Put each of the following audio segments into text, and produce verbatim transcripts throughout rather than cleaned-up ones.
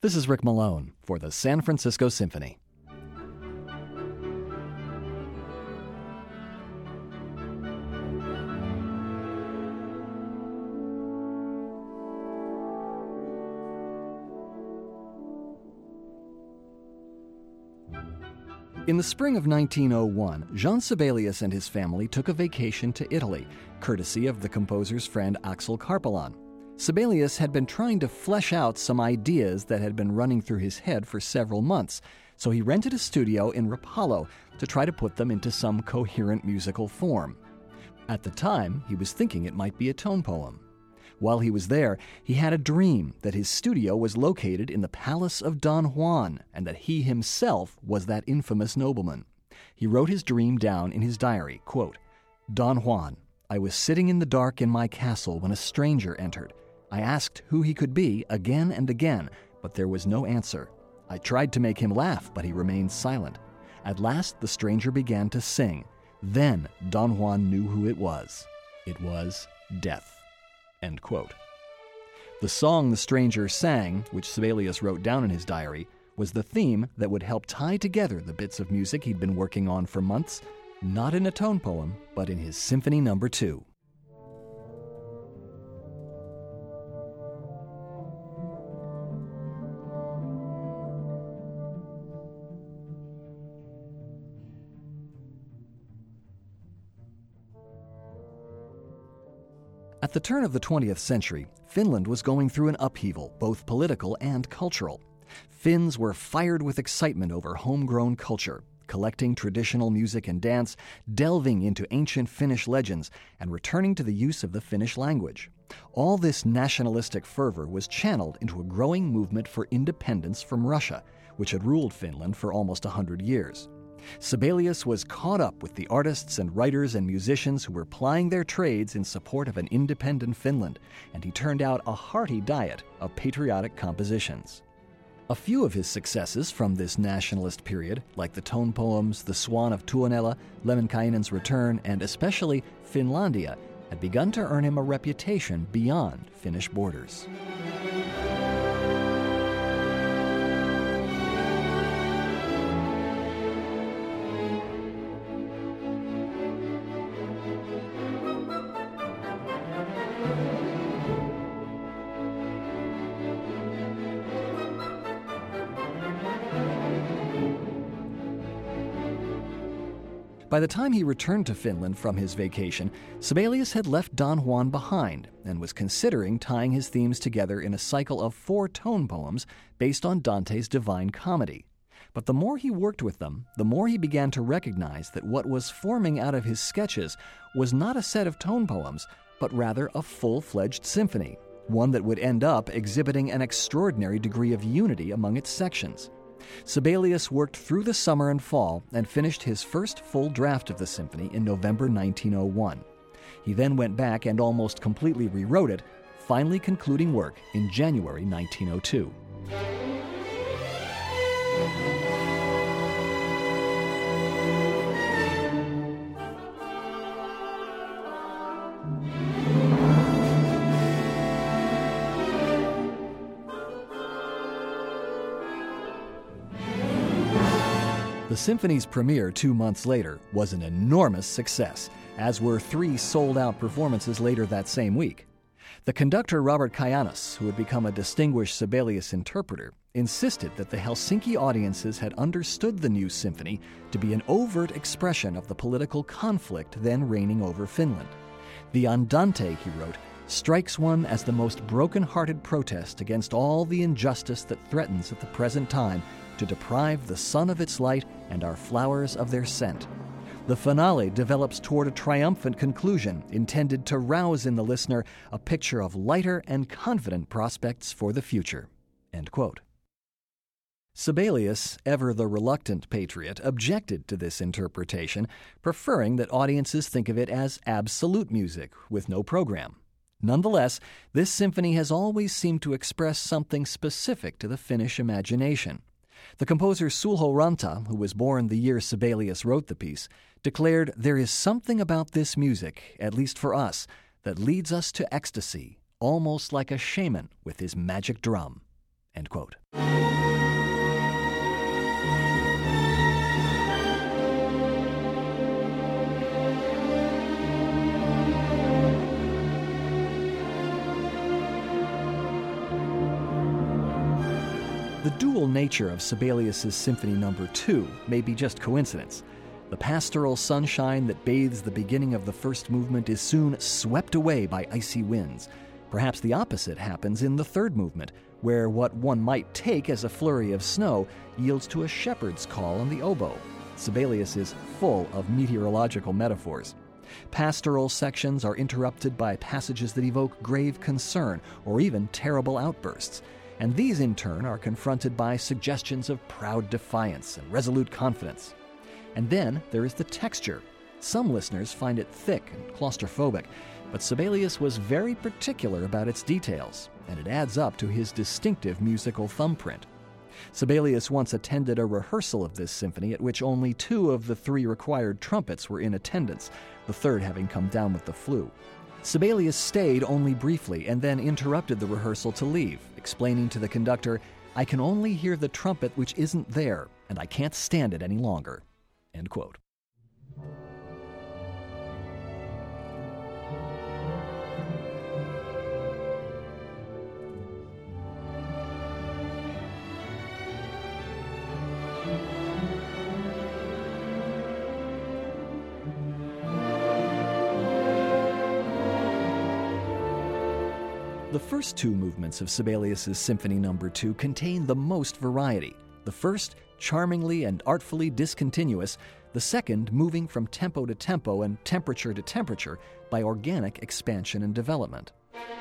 This is Rick Malone for the San Francisco Symphony. In the spring of nineteen oh one, Jean Sibelius and his family took a vacation to Italy, courtesy of the composer's friend Axel Karpelan. Sibelius had been trying to flesh out some ideas that had been running through his head for several months, so he rented a studio in Rapallo to try to put them into some coherent musical form. At the time, he was thinking it might be a tone poem. While he was there, he had a dream that his studio was located in the palace of Don Juan and that he himself was that infamous nobleman. He wrote his dream down in his diary, quote, "Don Juan, I was sitting in the dark in my castle when a stranger entered. I asked who he could be again and again, but there was no answer. I tried to make him laugh, but he remained silent. At last the stranger began to sing. Then Don Juan knew who it was. It was death." End quote. The song the stranger sang, which Sibelius wrote down in his diary, was the theme that would help tie together the bits of music he'd been working on for months, not in a tone poem, but in his Symphony Number Two. At the turn of the twentieth century, Finland was going through an upheaval, both political and cultural. Finns were fired with excitement over homegrown culture, collecting traditional music and dance, delving into ancient Finnish legends, and returning to the use of the Finnish language. All this nationalistic fervor was channeled into a growing movement for independence from Russia, which had ruled Finland for almost a hundred years. Sibelius was caught up with the artists and writers and musicians who were plying their trades in support of an independent Finland, and he turned out a hearty diet of patriotic compositions. A few of his successes from this nationalist period, like the tone poems The Swan of Tuonela, Lemminkainen's Return, and especially Finlandia, had begun to earn him a reputation beyond Finnish borders. By the time he returned to Finland from his vacation, Sibelius had left Don Juan behind and was considering tying his themes together in a cycle of four tone poems based on Dante's Divine Comedy. But the more he worked with them, the more he began to recognize that what was forming out of his sketches was not a set of tone poems, but rather a full-fledged symphony, one that would end up exhibiting an extraordinary degree of unity among its sections. Sibelius worked through the summer and fall and finished his first full draft of the symphony in November nineteen oh one. He then went back and almost completely rewrote it, finally concluding work in January nineteen oh two. The symphony's premiere two months later was an enormous success, as were three sold-out performances later that same week. The conductor Robert Kajanos, who had become a distinguished Sibelius interpreter, insisted that the Helsinki audiences had understood the new symphony to be an overt expression of the political conflict then reigning over Finland. The Andante, he wrote, strikes one as the most broken-hearted protest against all the injustice that threatens at the present time to deprive the sun of its light and our flowers of their scent. The finale develops toward a triumphant conclusion intended to rouse in the listener a picture of lighter and confident prospects for the future." End quote. Sibelius, ever the reluctant patriot, objected to this interpretation, preferring that audiences think of it as absolute music with no program. Nonetheless, this symphony has always seemed to express something specific to the Finnish imagination. The composer Sulho Ranta, who was born the year Sibelius wrote the piece, declared, "There is something about this music, at least for us, that leads us to ecstasy, almost like a shaman with his magic drum." End quote. The dual nature of Sibelius's Symphony Number two may be just coincidence. The pastoral sunshine that bathes the beginning of the first movement is soon swept away by icy winds. Perhaps the opposite happens in the third movement, where what one might take as a flurry of snow yields to a shepherd's call on the oboe. Sibelius is full of meteorological metaphors. Pastoral sections are interrupted by passages that evoke grave concern or even terrible outbursts, and these in turn are confronted by suggestions of proud defiance and resolute confidence. And then there is the texture. Some listeners find it thick and claustrophobic, but Sibelius was very particular about its details, and it adds up to his distinctive musical thumbprint. Sibelius once attended a rehearsal of this symphony at which only two of the three required trumpets were in attendance, the third having come down with the flu. Sibelius stayed only briefly and then interrupted the rehearsal to leave, explaining to the conductor, "I can only hear the trumpet which isn't there, and I can't stand it any longer." End quote. The first two movements of Sibelius's Symphony Number two contain the most variety. The first, charmingly and artfully discontinuous, the second moving from tempo to tempo and temperature to temperature by organic expansion and development.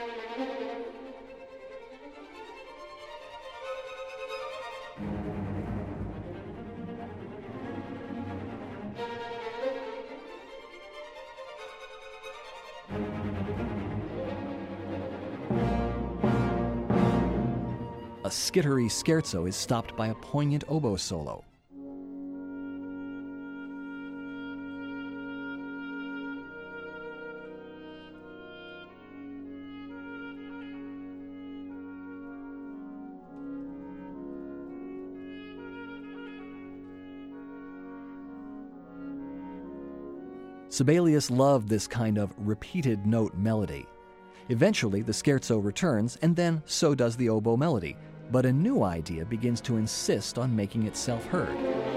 A skittery scherzo is stopped by a poignant oboe solo. Sibelius loved this kind of repeated note melody. Eventually, the scherzo returns, and then so does the oboe melody. But a new idea begins to insist on making itself heard.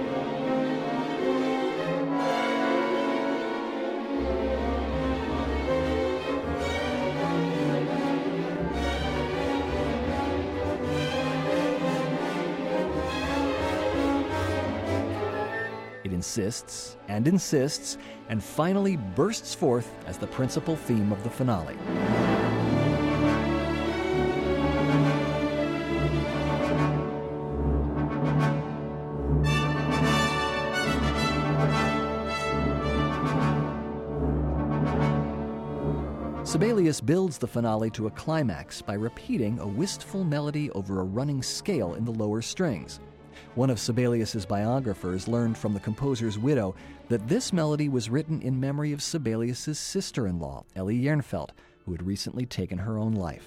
It insists and insists, and finally bursts forth as the principal theme of the finale. Sibelius builds the finale to a climax by repeating a wistful melody over a running scale in the lower strings. One of Sibelius's biographers learned from the composer's widow that this melody was written in memory of Sibelius's sister-in-law, Elly Jernfeldt, who had recently taken her own life.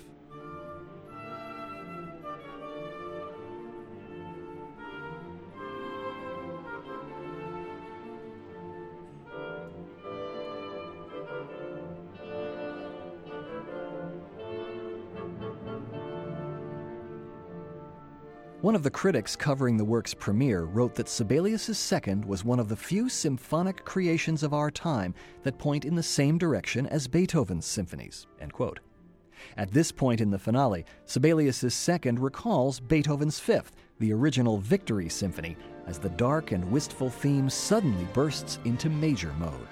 One of the critics covering the work's premiere wrote that Sibelius's Second was one of the few symphonic creations of our time that point in the same direction as Beethoven's symphonies. End quote. At this point in the finale, Sibelius's Second recalls Beethoven's Fifth, the original Victory Symphony, as the dark and wistful theme suddenly bursts into major mode.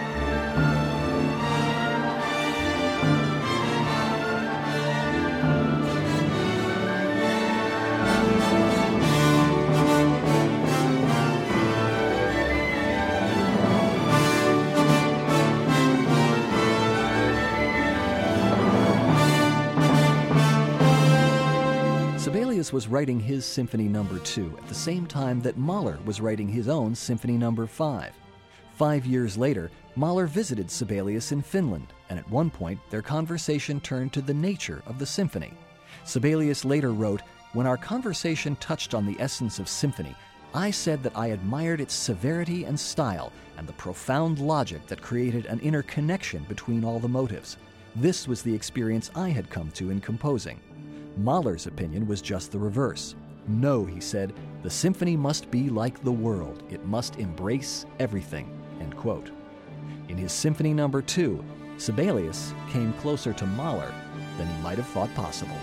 Sibelius was writing his Symphony Number two at the same time that Mahler was writing his own Symphony Number five. Five years later, Mahler visited Sibelius in Finland, and at one point their conversation turned to the nature of the symphony. Sibelius later wrote, "When our conversation touched on the essence of symphony, I said that I admired its severity and style and the profound logic that created an inner connection between all the motives. This was the experience I had come to in composing." Mahler's opinion was just the reverse. "No," he said, "the symphony must be like the world. It must embrace everything." End quote. In his Symphony Number Two, Sibelius came closer to Mahler than he might have thought possible.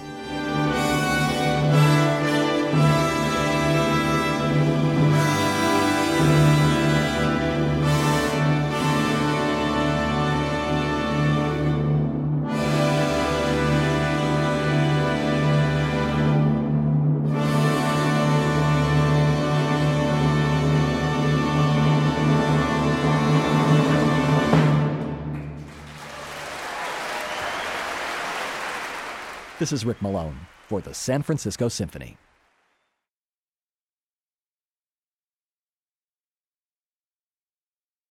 This is Rick Malone for the San Francisco Symphony.